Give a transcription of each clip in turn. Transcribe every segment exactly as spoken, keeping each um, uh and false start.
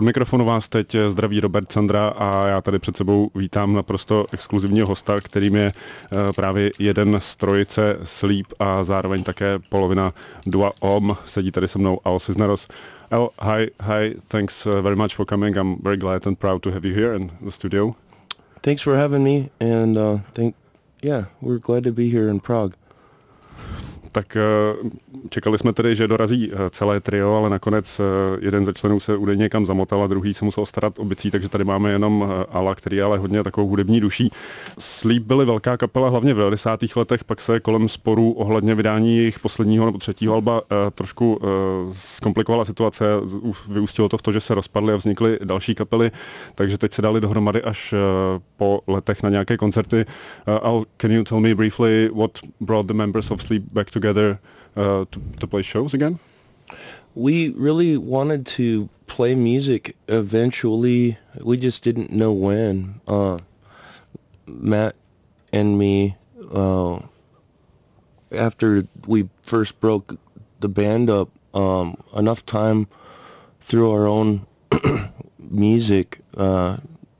Od mikrofonu vás teď zdraví Robert Sandra a já tady před sebou vítám naprosto exkluzivního hosta, kterým je právě jeden z trojice Sleep a zároveň také polovina Dua Om. Sedí tady se mnou Al Cisneros. Al, hi, hi, thanks very much for coming. I'm very glad and proud to have you here in the studio. Thanks for having me, and uh, think, yeah, we're glad to be here in Prague. Tak čekali jsme tedy, že dorazí celé trio, ale nakonec jeden ze členů se údajně někam zamotal a druhý se musel starat o bicí, takže tady máme jenom Ala, který je ale hodně takovou hudební duší. Sleep byly velká kapela hlavně v devadesátých letech, pak se kolem sporů ohledně vydání jejich posledního nebo třetího alba trošku zkomplikovala situace, vyústilo to v to, že se rozpadly a vznikly další kapely, takže teď se dali dohromady až po letech na nějaké koncerty. Al, can you tell me briefly what brought the members of Sleep back together uh, to, to play shows again? We really wanted to play music eventually. We just didn't know when. Uh, Matt and me, uh, after we first broke the band up, um, enough time through our own music uh,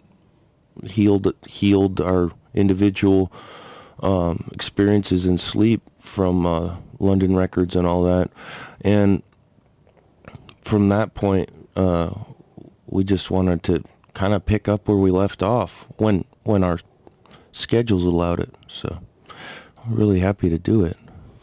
healed healed our individual Um, experiences in Sleep from uh, London Records and all that, and from that point uh, we just wanted to kind of pick up where we left off when when our schedules allowed it, so I'm really happy to do it.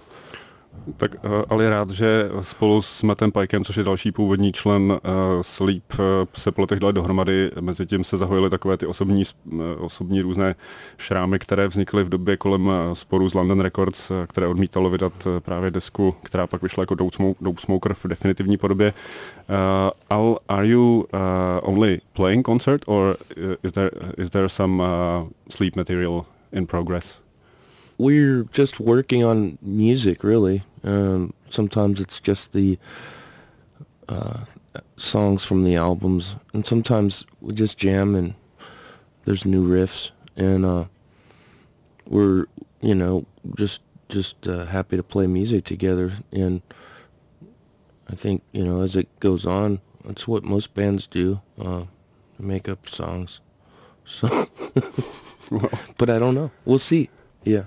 Tak uh, ale je rád, že spolu s Mattem Pikem, což je další původní člen uh, Sleep, uh, se po letech dali dohromady. Mezitím se zahojily takové ty osobní, uh, osobní různé šrámy, které vznikly v době kolem uh, sporu z London Records, uh, které odmítalo vydat uh, právě desku, která pak vyšla jako Dope, Smoke, Dope Smoker v definitivní podobě. Uh, Al, are you uh, only playing concert or uh, is there is there some uh, Sleep material in progress? We're just working on music, really. Um, sometimes it's just the uh, songs from the albums, and sometimes we just jam and there's new riffs, and uh, we're, you know, just just uh, happy to play music together. And I think, you know, as it goes on, that's what most bands do, uh, make up songs. So, well. But I don't know. We'll see. Yeah.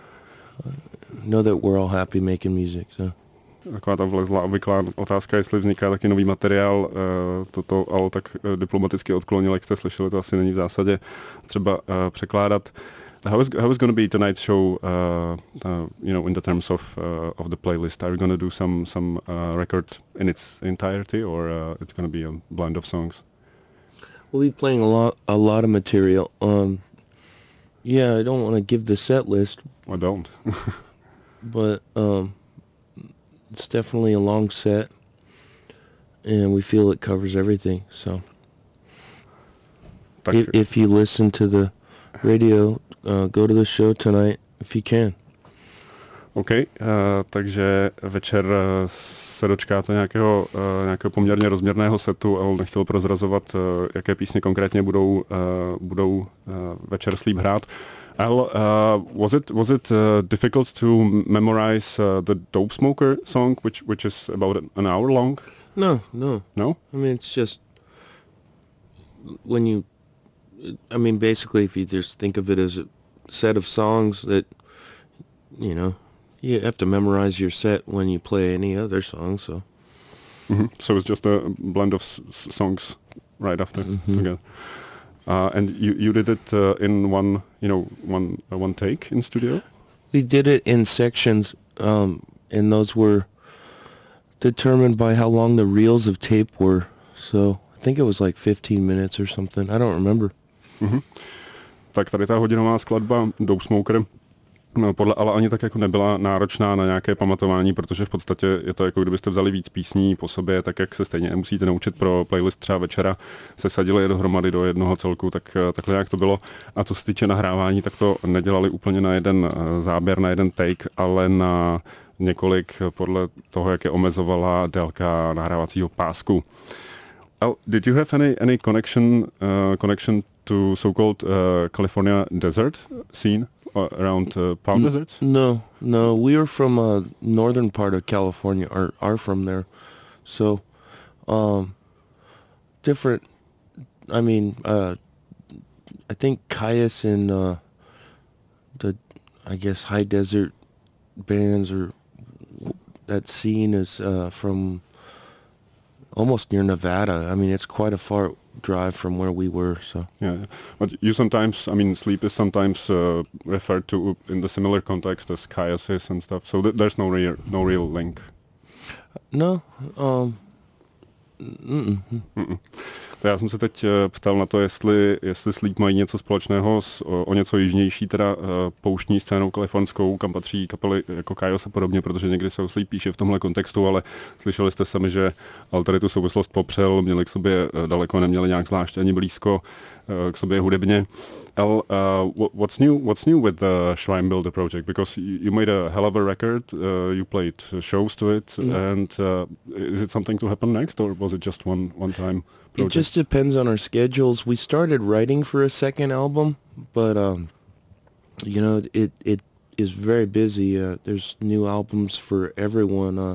Know that we're all happy making music, so. Taková ta vlezlá obvyklá otázka, jestli vzniká taky nový materiál. Toto Al tak diplomaticky odklonil, jak jste slyšeli, to asi není v zásadě třeba překládat. How is how is going to be tonight's show? Uh, uh, you know, in the terms of uh, of the playlist, are you going to do some some uh, record in its entirety, or uh, it's going to be a blend of songs? We'll be playing a lot a lot of material. Um, yeah, I don't want to give the set list. I don't. But um, it's definitely a long set, and we feel it covers everything. So, if, if you listen to the radio, uh, go to the show tonight if you can. OK, uh, takže večer se dočkáte nějakého, uh, nějakého poměrně rozměrného setu, ale nechtěl prozrazovat, uh, jaké písně konkrétně budou, uh, budou uh, večer Sleep hrát. Al, uh, was it was it uh, difficult to memorize uh, the Dope Smoker song, which which is about an hour long? No, no, no. I mean, it's just when you. I mean, basically, if you just think of it as a set of songs that, you know, you have to memorize your set when you play any other song. So. Mm-hmm. So it's just a blend of s- songs right after mm-hmm. together. Uh, and you, you did it uh, in one, you know, one uh, one take in studio? We did it in sections, um, and those were determined by how long the reels of tape were. So I think it was like fifteen minutes or something. I don't remember. Mm-hmm. Tak tady ta hodinová skladba Dope Smoker no, podle ale ani tak jako nebyla náročná na nějaké pamatování, protože v podstatě je to jako kdybyste vzali víc písní po sobě, tak jak se stejně nemusíte naučit pro playlist třeba večera, se sadili je dohromady do jednoho celku, tak takhle jak to bylo. A co se týče nahrávání, tak to nedělali úplně na jeden záběr, na jeden take, ale na několik podle toho, jak je omezovala délka nahrávacího pásku. Oh, did you have any any connection uh, connection to so-called uh, California desert scene? Uh, around uh, Palm Deserts? No, no. We are from a northern part of California, or are from there. So, um, different. I mean, uh, I think Caius and uh, the, I guess, high desert bands or that scene is uh, from almost near Nevada. I mean, it's quite a far drive from where we were. So Yeah, yeah. But you sometimes, I mean, Sleep is sometimes uh, referred to in the similar context as Caius is and stuff. So th- there's no real, no real link. no, um, mm-mm. Mm-mm. Já jsem se teď uh, ptal na to, jestli, jestli Sleep mají něco společného s o, o něco jižnější, teda uh, pouštní scénou kalifornskou, kam patří kapely jako Caius a podobně, protože někdy se o Sleep píše v tomhle kontextu, ale slyšeli jste sami, že Alter tu souvislost popřel, měli k sobě uh, daleko, neměli nějak zvlášť ani blízko uh, k sobě hudebně. Al, uh, what's new? What's new with the Shrine Builder project? Because you, you made a hell of a record. Uh, you played shows to it, Mm. and uh, is it something to happen next, or was it just one one time project? It just depends on our schedules. We started writing for a second album, but um, you know, it it is very busy. Uh, there's new albums for everyone, uh,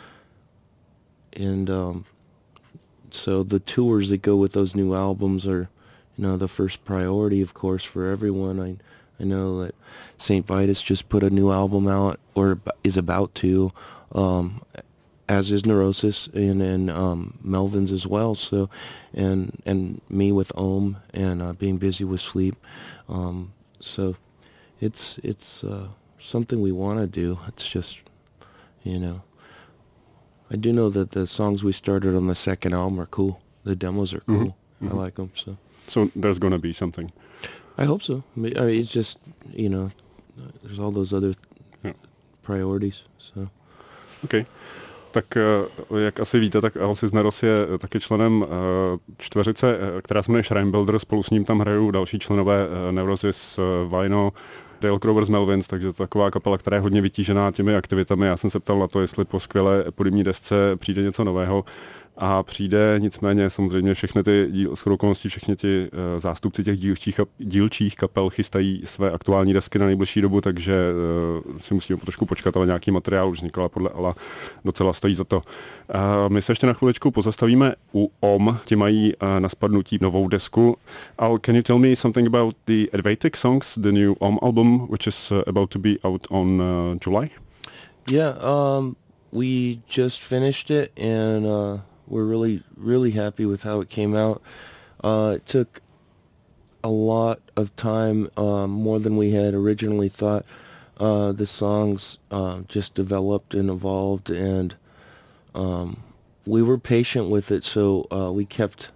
and um, so the tours that go with those new albums are, you know, the first priority, of course, for everyone. I I know that Saint Vitus just put a new album out, or is about to. Um, as is Neurosis and, and um, Melvin's as well. So, and and me with Ohm and uh, being busy with Sleep. Um, so, it's it's uh, something we want to do. It's just, you know, I do know that the songs we started on the second album are cool. The demos are cool. Mm-hmm. Mm-hmm. I like them. So, So there's gonna be something. I hope so. I mean, it's just, you know, there's all those other Yeah. priorities. So. Okay. Tak jak asi víte, tak Al Cisneros je taky členem čtveřice, která se jmenuje Shrine Builder, spolu s ním tam hrajou další členové Neurosis, Vino, Dale Crowers, Melvins, takže to je taková kapela, která je hodně vytížená těmi aktivitami. Já jsem se ptal na to, jestli po skvělé epodymní desce přijde něco nového. A přijde, nicméně samozřejmě všechny ty díl, shodou okolností všechny ti uh, zástupci těch dílčích, dílčích kapel chystají své aktuální desky na nejbližší dobu, takže uh, si musíme trošku počkat, ale nějaký materiál už vznikl a podle Ala docela stojí za to. Uh, my se ještě na chviličku pozastavíme u Ohm, ti mají uh, na spadnutí novou desku. Al, can you tell me something about the Advatic songs, the new Ohm album, which is uh, about to be out on uh, July? Yeah, um, we just finished it and uh, we're really, really happy with how it came out. Uh, it took a lot of time, um, more than we had originally thought. Uh, the songs uh, just developed and evolved, and um, we were patient with it, so uh, we kept...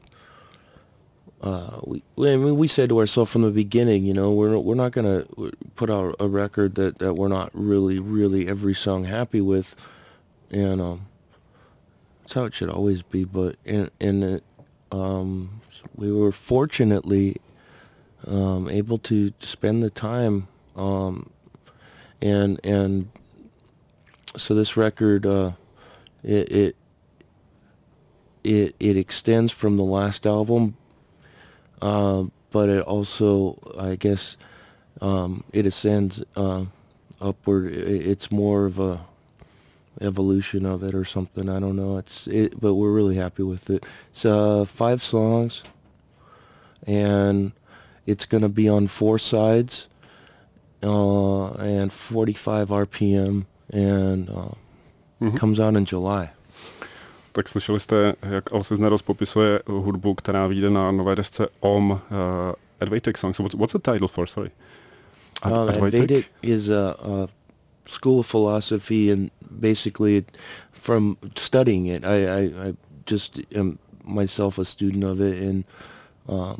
Uh, we, I mean, we said to ourselves from the beginning, you know, we're we're not going to put out a record that, that we're not really, really every song happy with, and um, that's how it should always be. But in in it, um, we were fortunately um, able to spend the time, um, and and so this record, uh, it, it it it extends from the last album. Uh, but it also, I guess, um, it ascends uh, upward. It, it's more of a evolution of it or something. I don't know. It's it, but we're really happy with it. It's uh, five songs, and it's gonna be on four sides, uh, and forty-five R P M, and uh, mm-hmm. comes out in July. Tak slyšeli jste, jak Al Cisneros popisuje hudbu, která vyjde na nové desce Ohm, uh, Advatic Songs. So what's, what's the title for, sorry? Ad- um, Advatic? Advatic is a, a school of philosophy, and basically it, from studying it, I, I, I just am myself a student of it, and um,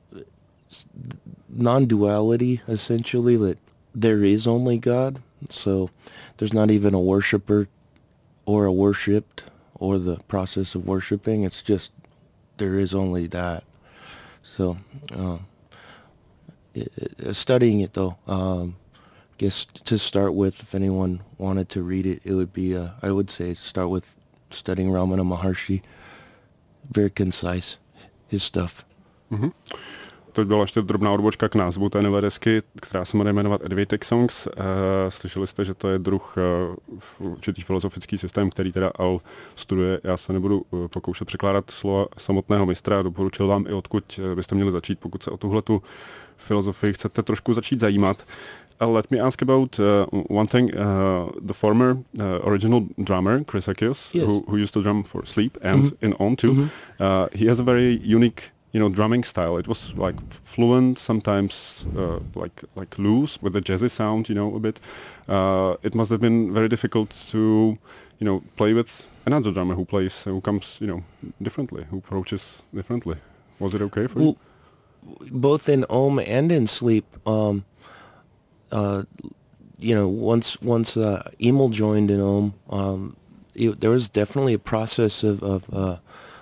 non-duality, essentially, that there is only God, so there's not even a worshiper or a worshipped, or the process of worshiping. It's just there is only that. So um, it, it, studying it though, um, I guess to start with, if anyone wanted to read it, it would be uh, I would say start with studying Ramana Maharshi. Very concise, his stuff. Mm-hmm. to byla ještě drobná odbočka k názvu té nové desky, která se bude jmenovat Advaitic Songs. Slyšeli jste, že to je druh určitý filozofický systém, který teda Al studuje. Já se nebudu pokoušet překládat slova samotného mistra, doporučil vám i odkud byste měli začít, pokud se o tuhletu filozofii chcete trošku začít zajímat. Uh, let me ask about uh, one thing. Uh, the former uh, original drummer, Chris Achios, Yes. who, who used to drum for Sleep and Mhm. in On too, Mhm. uh, he has a very unique, you know, drumming style. It was like fluent, sometimes uh, like like loose with the jazzy sound, you know, a bit. Uh, it must have been very difficult to, you know, play with another drummer who plays, who comes, you know, differently, who approaches differently. Was it okay for you? Well, both in Om and in Sleep, um, uh, you know, once once uh, Emil joined in Om, um, it, there was definitely a process of, of uh,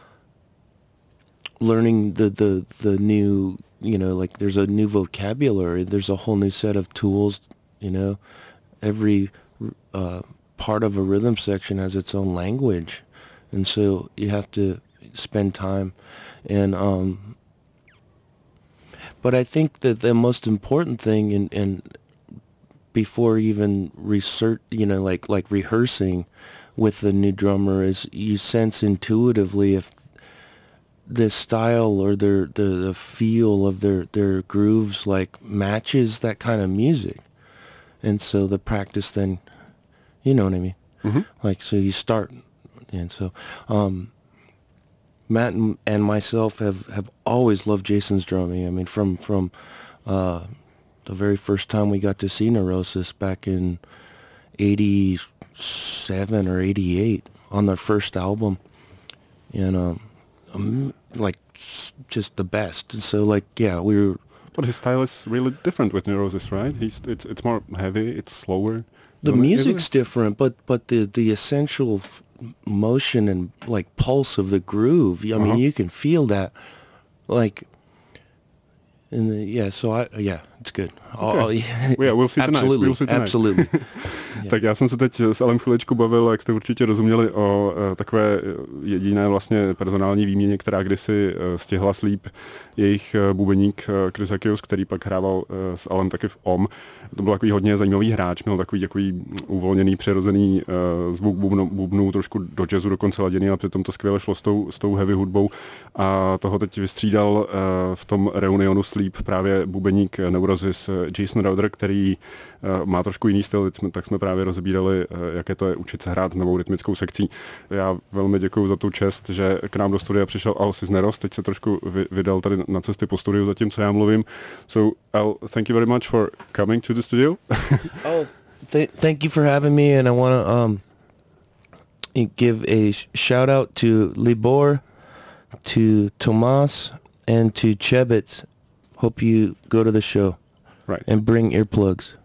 learning the, the, the new, you know, like there's a new vocabulary, there's a whole new set of tools, you know. Every uh, part of a rhythm section has its own language, and so you have to spend time. And um, but I think that the most important thing in, in before even research, you know, like like rehearsing with the new drummer is you sense intuitively if the style or their the, the feel of their, their grooves like matches that kind of music. And so the practice then, you know what I mean? Mm-hmm. Like, so you start, and so um, Matt and, and myself have, have always loved Jason's drumming. I mean, from from uh, the very first time we got to see Neurosis back in eighty-seven or eighty-eight on their first album, and um, um, like just the best. And so, like, yeah, we were. But his style is really different with Neurosis, right? He's it's it's more heavy, it's slower. The Isn't it? music's different, but but the the essential f- motion and like pulse of the groove. I Uh-huh. mean, you can feel that, like. In the, yeah, so I yeah, it's good. Okay. Oh, yeah, Yeah, we'll see tonight. absolutely, We'll see tonight. absolutely. Tak já jsem se teď s Alem chviličku bavil, jak jste určitě rozuměli, o uh, takové jediné vlastně personální výměně, která kdysi uh, stihla Sleep jejich uh, bubeník uh, Chris Achios, který pak hrával uh, s Alem taky v Om. To byl takový hodně zajímavý hráč, měl takový, takový uvolněný, přirozený uh, zvuk bubnu, bubnů, trošku do jazzu dokonce laděný, a přitom to skvěle šlo s tou, s tou heavy hudbou. A toho teď vystřídal uh, v tom reunionu Sleep právě bubeník Neurosis Jason Rauder, který uh, má trošku jiný styl, jsme, tak jsme právě rozbírali, uh, jaké to je učit se hrát s novou rytmickou sekcí. Já velmi děkuji za tu čest, že k nám do studia přišel Al Cisneros, teď se trošku vy, vydal tady na cesty po studiu, zatímco já mluvím. So Al, thank you very much for coming to the studio. Oh, th- thank you for having me, and I want to um give a sh- shout out to Libor, to Tomas, and to Chebets. Hope you go to the show. Right. And bring earplugs.